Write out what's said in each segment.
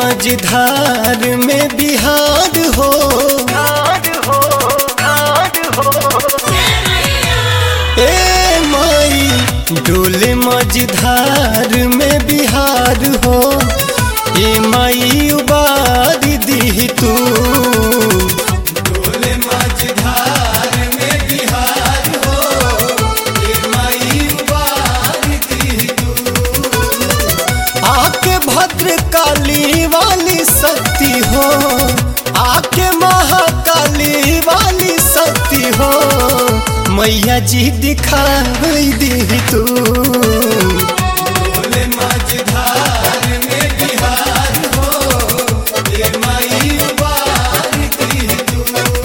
मझधार में बिहार हो, ए माई डोले मझधार में बिहार हो, ए माई उबार दी तू। डोले मझधार में बिहार हो, ए माई उबार दी तू। आके भद्रकाली वाली शक्ति हो, आके महाकाली वाली शक्ति हो, मैया जी दिखाई दी तू। डोले मझधार में बिहार हो, ए माई उबार दी तू।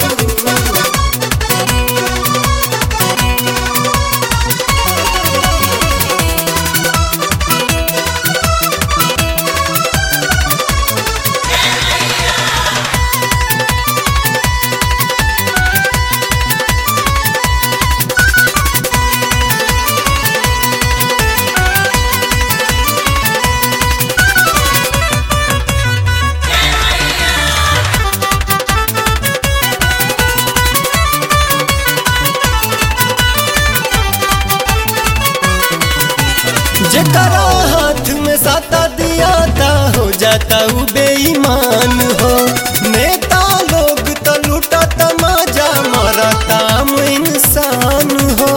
जेकरा हाथ में साता दिया था हो जाता वो बेईमान हो। नेता लोग तो लूटा तमाजा मरता इंसान हो।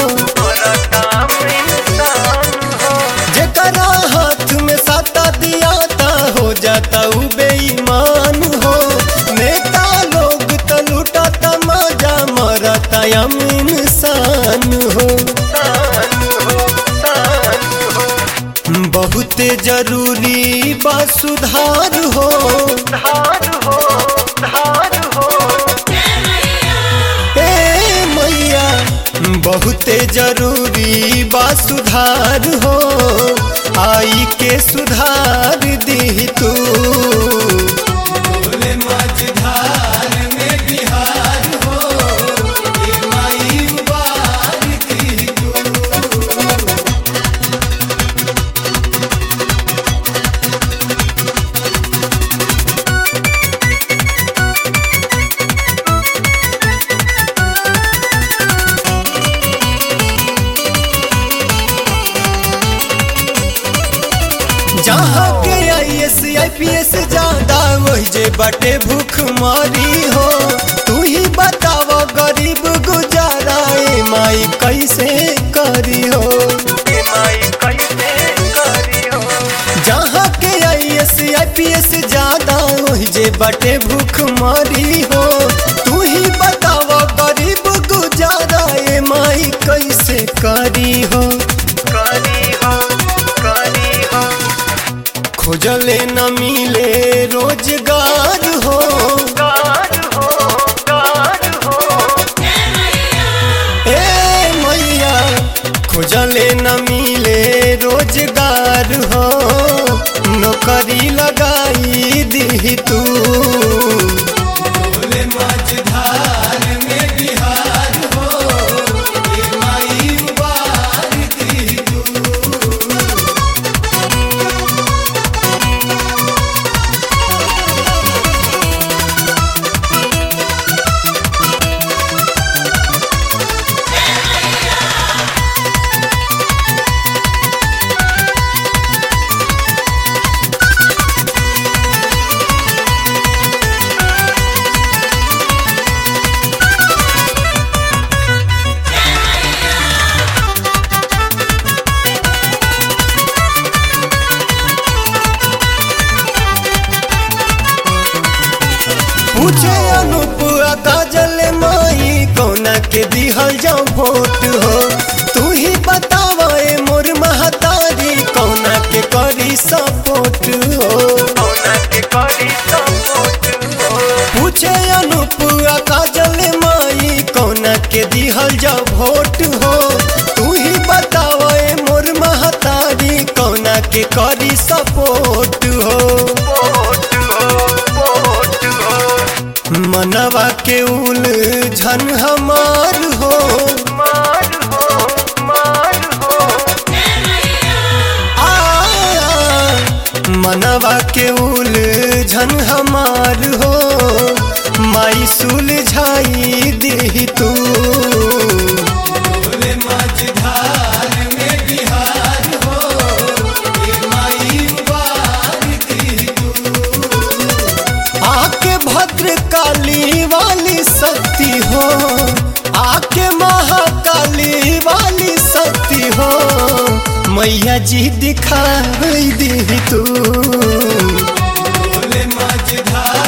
जेकरा हाथ में साता दिया था हो जाता वो बेईमान हो। नेता लोग तो लूटा तमाजा मरता इंसान हो। बहुते जरूरी बा सुधार हो, ए मैया बहुते जरूरी बा सुधार हो, आई के सुधार दी तू। डोले मझधार में बिहार हो, ए माई उबार दी तू। जहाँ के IAS IPS ज्यादा वही जे बाटे भूख मारी हो। तू ही बताव गरीब गुजारा ए माई कैसे करी हो। जहाँ के IAS IPS ज्यादा वही जे बाटे भूख मारी हो। तू ही बताव गरीब गुजारा ए माई कैसे करी हो। खोजले न मिले रोजगार हो, ए मैया खोजले न मिले रोजगार हो, नौकरी लगाई दी तू। डोले मझधार में बिहार हो, ए माई उबार दी तू। पूछे अनूप काजल माई कौना के दिहल जाओ वोट हो। तू ही बतावा ए मोर महतारी कौना के करी सपोर्ट हो। पूछे अनूप काजल माई कौना के दिहल जाओ वोट हो। तू ही बतावा ए मोर महतारी कौना के करी सपोर्ट हो। मनवा के उलझन हमार हो, मनवा के उलझन उलझन हमार हो, माई सुलझाई दी तू। बोले मझधार में बिहार हो, ये माई उबार दी तू। आके भद्रकाली वाली शक्ति हो, आके महाकाली वाली शक्ति हो, मैया जी दिखाई दी तू। बोले मझधार